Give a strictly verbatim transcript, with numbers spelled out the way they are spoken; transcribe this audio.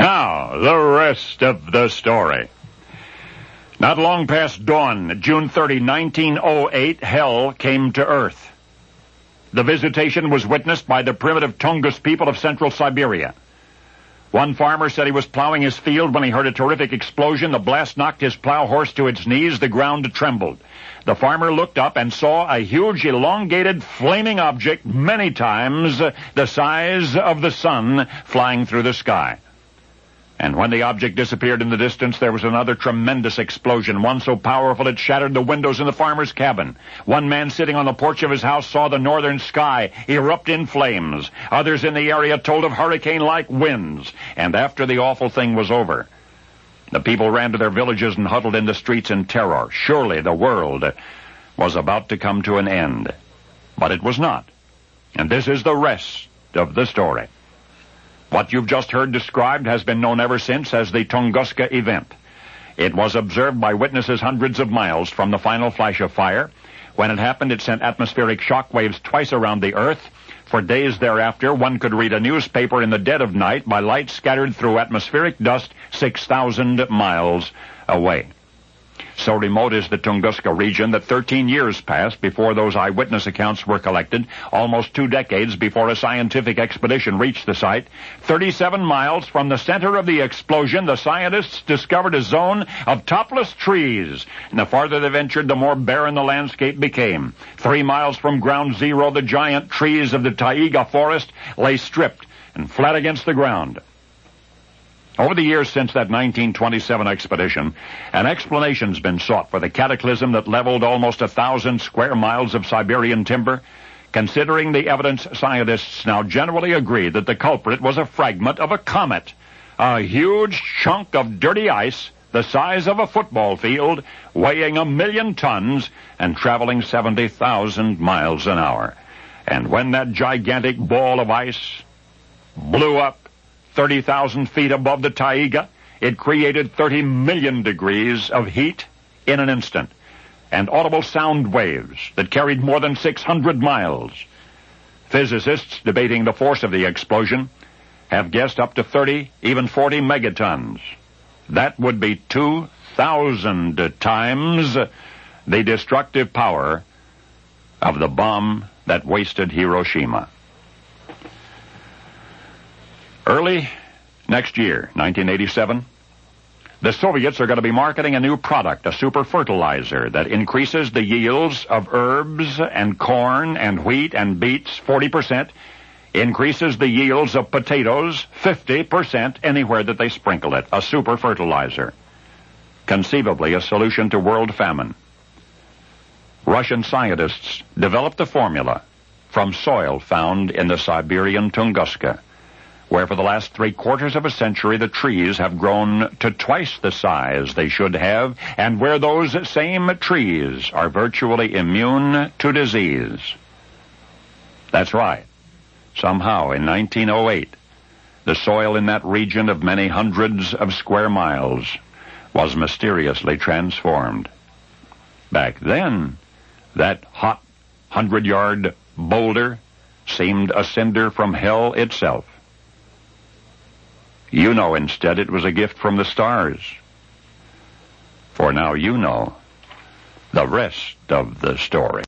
Now, the rest of the story. Not long past dawn, June thirtieth, nineteen oh eight, hell came to Earth. The visitation was witnessed by the primitive Tungus people of central Siberia. One farmer said he was plowing his field when he heard a terrific explosion. The blast knocked his plow horse to its knees. The ground trembled. The farmer looked up and saw a huge, elongated, flaming object many times the size of the sun flying through the sky. And when the object disappeared in the distance, there was another tremendous explosion, one so powerful it shattered the windows in the farmer's cabin. One man sitting on the porch of his house saw the northern sky erupt in flames. Others in the area told of hurricane-like winds. And after the awful thing was over, the people ran to their villages and huddled in the streets in terror. Surely the world was about to come to an end. But it was not. And this is the rest of the story. What you've just heard described has been known ever since as the Tunguska event. It was observed by witnesses hundreds of miles from the final flash of fire. When it happened, it sent atmospheric shock waves twice around the Earth. For days thereafter, one could read a newspaper in the dead of night by light scattered through atmospheric dust six thousand miles away. So remote is the Tunguska region that thirteen years passed before those eyewitness accounts were collected, almost two decades before a scientific expedition reached the site. thirty-seven miles from the center of the explosion, the scientists discovered a zone of topless trees. And the farther they ventured, the more barren the landscape became. Three miles from ground zero, the giant trees of the taiga forest lay stripped and flat against the ground. Over the years since that nineteen twenty-seven expedition, an explanation's been sought for the cataclysm that leveled almost a thousand square miles of Siberian timber. Considering the evidence, scientists now generally agree that the culprit was a fragment of a comet, a huge chunk of dirty ice the size of a football field, weighing a million tons and traveling seventy thousand miles an hour. And when that gigantic ball of ice blew up thirty thousand feet above the taiga, it created thirty million degrees of heat in an instant, and audible sound waves that carried more than six hundred miles. Physicists debating the force of the explosion have guessed up to thirty, even forty megatons. That would be two thousand times the destructive power of the bomb that wasted Hiroshima. Early next year, nineteen eighty-seven, the Soviets are going to be marketing a new product, a super fertilizer that increases the yields of herbs and corn and wheat and beets forty percent, increases the yields of potatoes fifty percent anywhere that they sprinkle it, a super fertilizer. Conceivably a solution to world famine. Russian scientists developed the formula from soil found in the Siberian Tunguska, where for the last three quarters of a century the trees have grown to twice the size they should have, and where those same trees are virtually immune to disease. That's right. Somehow, in nineteen oh eight, the soil in that region of many hundreds of square miles was mysteriously transformed. Back then, that hot hundred-yard boulder seemed a cinder from hell itself. You know instead it was a gift from the stars. For now you know the rest of the story.